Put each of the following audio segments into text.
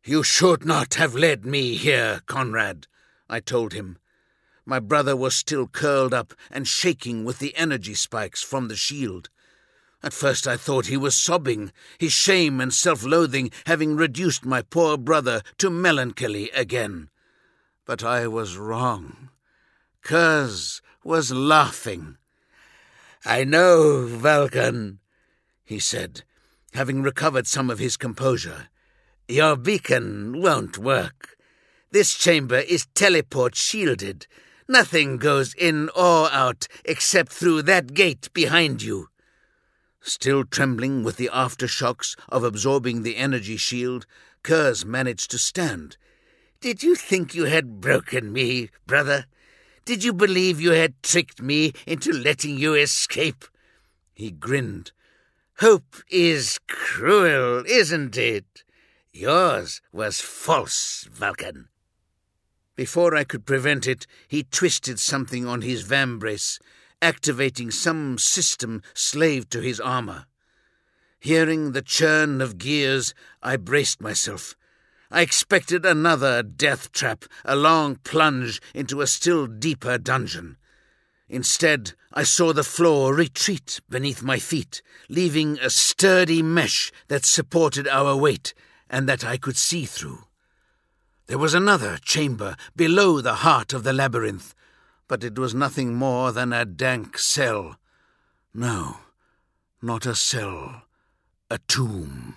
"You should not have led me here, Conrad," I told him. My brother was still curled up and shaking with the energy spikes from the shield. At first I thought he was sobbing, his shame and self-loathing having reduced my poor brother to melancholy again. But I was wrong. Kurz was laughing. "I know, Vulcan," he said, having recovered some of his composure. "Your beacon won't work. This chamber is teleport-shielded. Nothing goes in or out except through that gate behind you." Still trembling with the aftershocks of absorbing the energy shield, Kurz managed to stand. "Did you think you had broken me, brother? Did you believe you had tricked me into letting you escape?" He grinned. "Hope is cruel, isn't it? Yours was false, Vulcan." Before I could prevent it, he twisted something on his vambrace, activating some system slave to his armor. Hearing the churn of gears, I braced myself. I expected another death trap, a long plunge into a still deeper dungeon. Instead, I saw the floor retreat beneath my feet, leaving a sturdy mesh that supported our weight and that I could see through. There was another chamber below the heart of the labyrinth, but it was nothing more than a dank cell. No, not a cell, a tomb.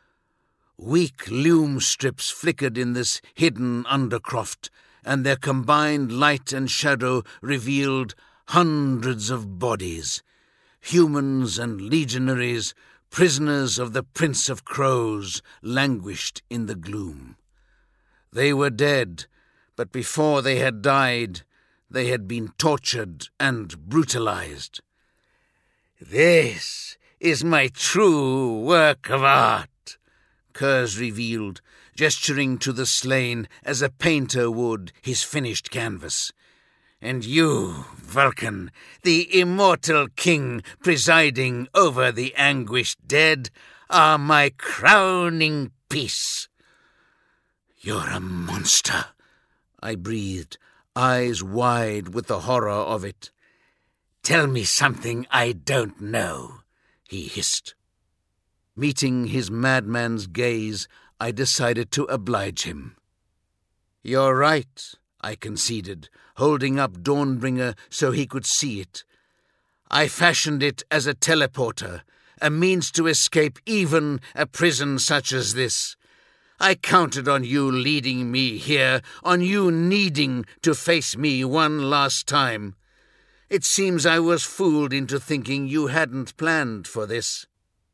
Weak lume strips flickered in this hidden undercroft, and their combined light and shadow revealed hundreds of bodies, humans and legionaries, prisoners of the Prince of Crows, languished in the gloom. They were dead, but before they had died, they had been tortured and brutalized. "This is my true work of art," Kurz revealed, gesturing to the slain as a painter would his finished canvas. "And you, Vulcan, the immortal king presiding over the anguished dead, are my crowning piece." "You're a monster," I breathed, eyes wide with the horror of it. "Tell me something I don't know," he hissed. Meeting his madman's gaze, I decided to oblige him. "You're right," I conceded, holding up Dawnbringer so he could see it. "I fashioned it as a teleporter, a means to escape even a prison such as this. I counted on you leading me here, on you needing to face me one last time. It seems I was fooled into thinking you hadn't planned for this."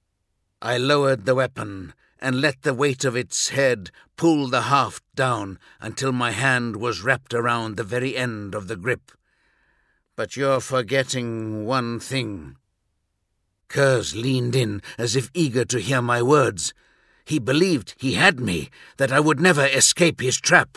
I lowered the weapon and let the weight of its head pull the haft down until my hand was wrapped around the very end of the grip. "But you're forgetting one thing." Kurz leaned in as if eager to hear my words. He believed he had me, that I would never escape his trap.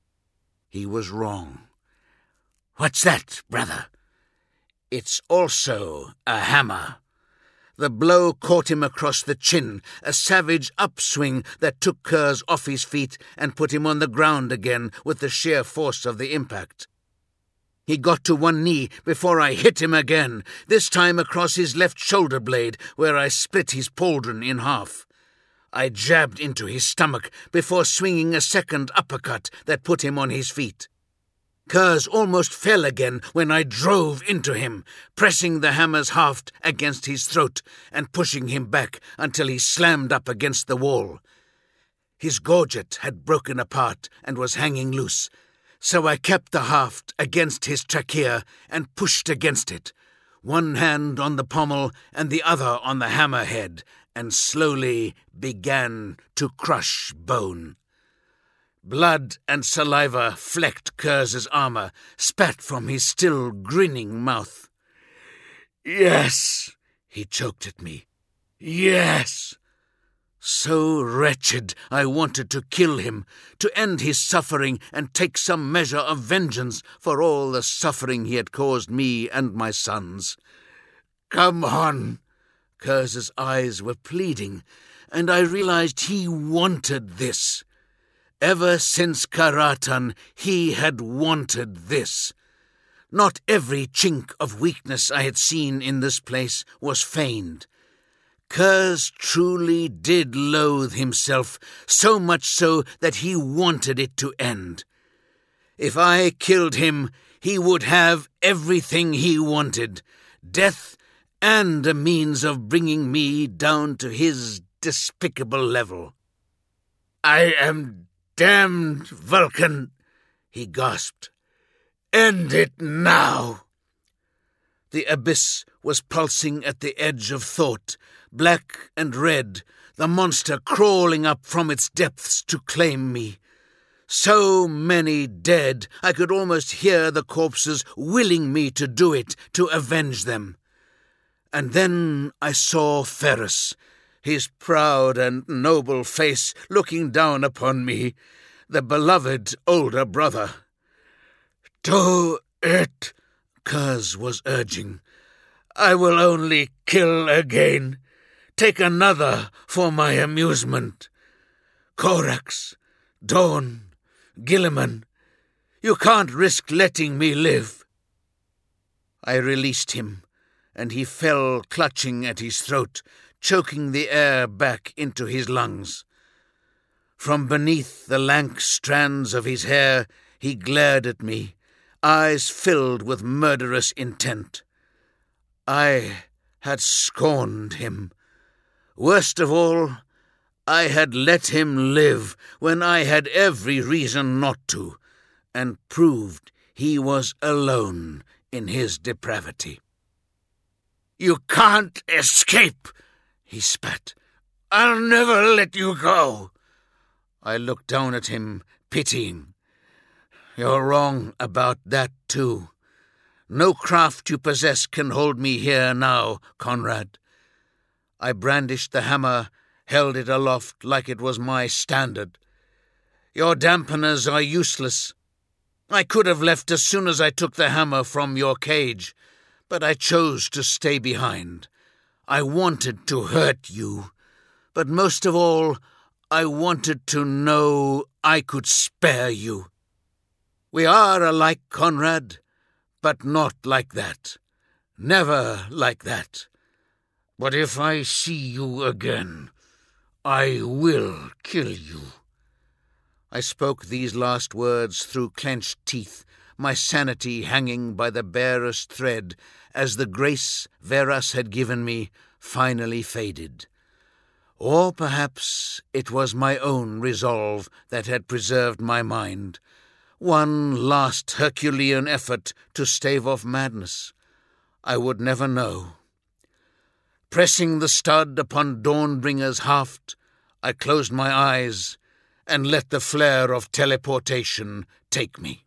He was wrong. "What's that, brother?" "It's also a hammer." The blow caught him across the chin, a savage upswing that took Kurz off his feet and put him on the ground again with the sheer force of the impact. He got to one knee before I hit him again, this time across his left shoulder blade, where I split his pauldron in half. I jabbed into his stomach before swinging a second uppercut that put him on his feet. Kurz almost fell again when I drove into him, pressing the hammer's haft against his throat and pushing him back until he slammed up against the wall. His gorget had broken apart and was hanging loose, so I kept the haft against his trachea and pushed against it, one hand on the pommel and the other on the hammerhead, and slowly began to crush bone. Blood and saliva flecked Kurz's armor, spat from his still grinning mouth. "Yes," he choked at me. "Yes." So wretched I wanted to kill him, to end his suffering and take some measure of vengeance for all the suffering he had caused me and my sons. "Come on." Kurz's eyes were pleading, and I realized he wanted this. Ever since Karatan, he had wanted this. Not every chink of weakness I had seen in this place was feigned. Kurz truly did loathe himself, so much so that he wanted it to end. If I killed him, he would have everything he wanted, death and a means of bringing me down to his despicable level. "I am damned, Vulcan," he gasped. "End it now." The abyss was pulsing at the edge of thought, black and red, the monster crawling up from its depths to claim me. So many dead, I could almost hear the corpses willing me to do it, to avenge them. And then I saw Ferrus, his proud and noble face looking down upon me, the beloved older brother. "Do it," Kurz was urging. "I will only kill again. Take another for my amusement. Corax, Dawn, Guilliman, you can't risk letting me live." I released him, and he fell clutching at his throat, choking the air back into his lungs. From beneath the lank strands of his hair, he glared at me, eyes filled with murderous intent. I had scorned him. Worst of all, I had let him live when I had every reason not to, and proved he was alone in his depravity. "You can't escape," he spat. "I'll never let you go." I looked down at him, pitying. "You're wrong about that, too. No craft you possess can hold me here now, Conrad." I brandished the hammer, held it aloft like it was my standard. "Your dampeners are useless. I could have left as soon as I took the hammer from your cage, but I chose to stay behind. I wanted to hurt you, but most of all, I wanted to know I could spare you. We are alike, Conrad, but not like that. Never like that. But if I see you again, I will kill you." I spoke these last words through clenched teeth, my sanity hanging by the barest thread as the grace Verus had given me finally faded. Or perhaps it was my own resolve that had preserved my mind, one last Herculean effort to stave off madness. I would never know. Pressing the stud upon Dawnbringer's haft, I closed my eyes and let the flare of teleportation take me.